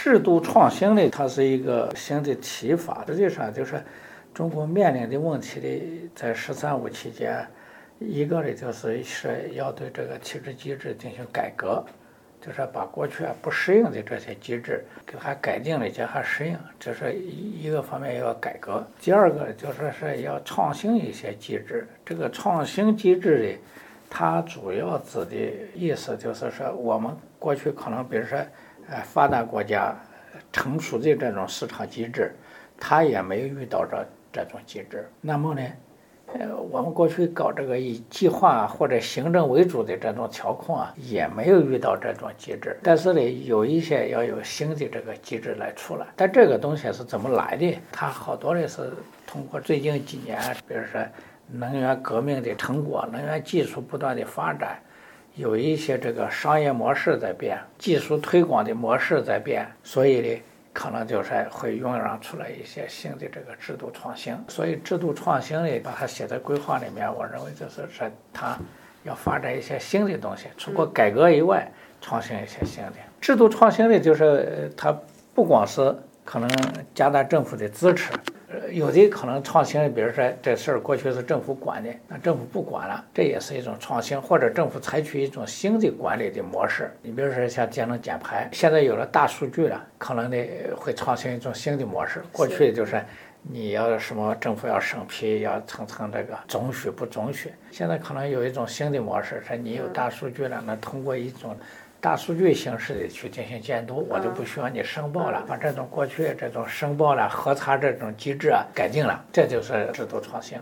制度创新的，它是一个新的提法。实际上就是中国面临的问题的，在“13五”期间，一个的就是要对这个体制机制进行改革，就是把过去不适应的这些机制给它改进了，叫它适应，这是一个方面要改革。第二个就是要创新一些机制。这个创新机制的，它主要指的意思就是说，我们过去可能比如说发达国家成熟的这种市场机制，它也没有遇到这种机制。那么呢，我们过去搞这个以计划或者行政为主的这种调控也没有遇到这种机制。但是呢，有一些要有新的这个机制来出来。但这个东西是怎么来的？它好多的是通过最近几年，比如说能源革命的成果，能源技术不断的发展，有一些这个商业模式在变，技术推广的模式在变，所以呢，可能就是会酝酿出来一些新的这个制度创新。所以制度创新呢，把它写在规划里面，我认为就是说它要发展一些新的东西，除过改革以外，创新一些新的制度创新的，就是它不光是可能加大政府的支持。有的可能创新，比如说这事儿过去是政府管的，那政府不管了，这也是一种创新，或者政府采取一种新的管理的模式。你比如说像节能减排，现在有了大数据了，可能呢会创新一种新的模式。过去就是你要什么政府要审批，要层层这个准许不准许，现在可能有一种新的模式，说你有大数据了，那通过一种大数据形式的去进行监督，我就不需要你申报了，把这种过去这种申报了核查这种机制改进了，这就是制度创新。